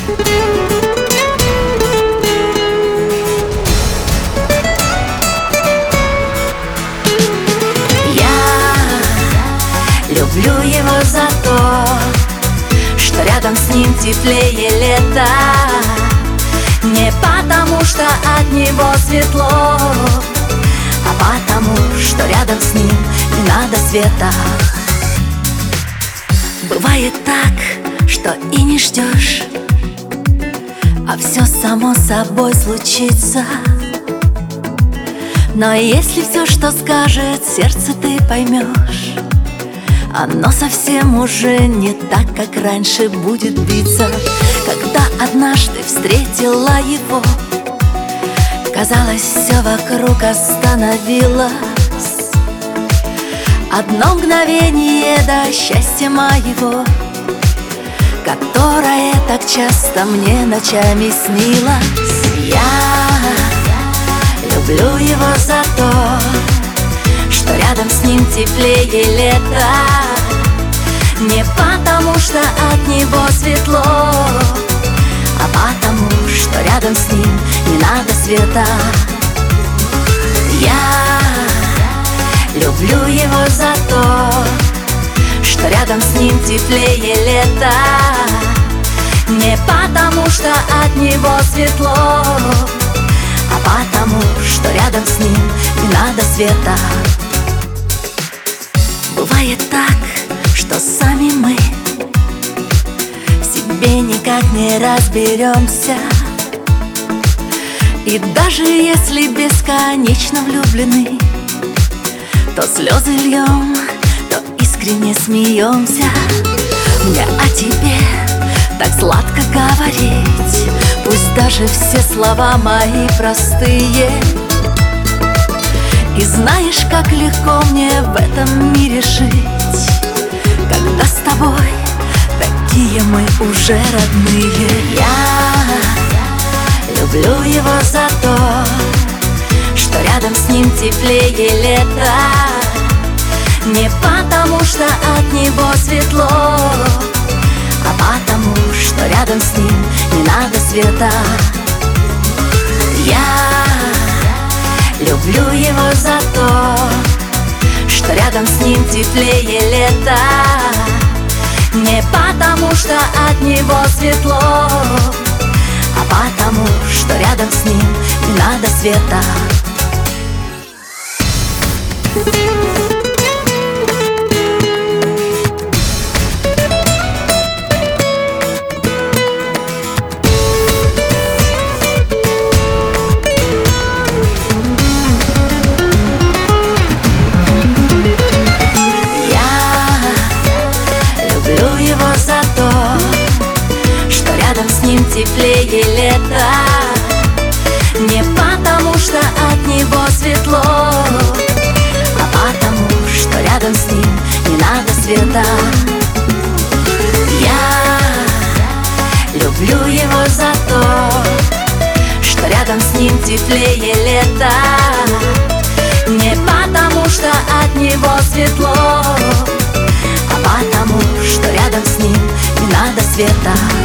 Люблю его за то, что рядом с ним теплее лета. Не потому, что от него светло, а потому, что рядом с ним не надо света. Бывает так, что и не ждешь, а все само собой случится. Но если все, что скажет сердце, ты поймешь, оно совсем уже не так, как раньше будет биться. Когда однажды встретила его, казалось, все вокруг остановилось. Одно мгновение до счастья моего, которое так часто мне ночами снилось. Я люблю его за то, что рядом с ним теплее лета. Не потому, что от него светло, а потому, что рядом с ним не надо света. Я люблю его за то, что рядом с ним теплее лета. Не потому, что от него светло, а потому, что рядом с ним не надо света. Бывает так, что сами мы в себе никак не разберемся. И даже если бесконечно влюблены, то слезы льем, то искренне смеемся. Мне о тебе так сладко говорить, пусть даже все слова мои простые. И знаешь, как легко мне в этом мире жить, когда с тобой такие мы уже родные. Я люблю его за то, что рядом с ним теплее лета. Не потому, что от него светло, а потому, что рядом с ним не надо света. Я люблю его за то, что рядом с ним теплее лета. Не потому, что от него светло, а потому, что рядом с ним не надо света. Теплее лета. Не потому, что от него светло, а потому, что рядом с ним не надо света. Я люблю его за то, что рядом с ним теплее лета. Не потому, что от него светло, а потому, что рядом с ним не надо света.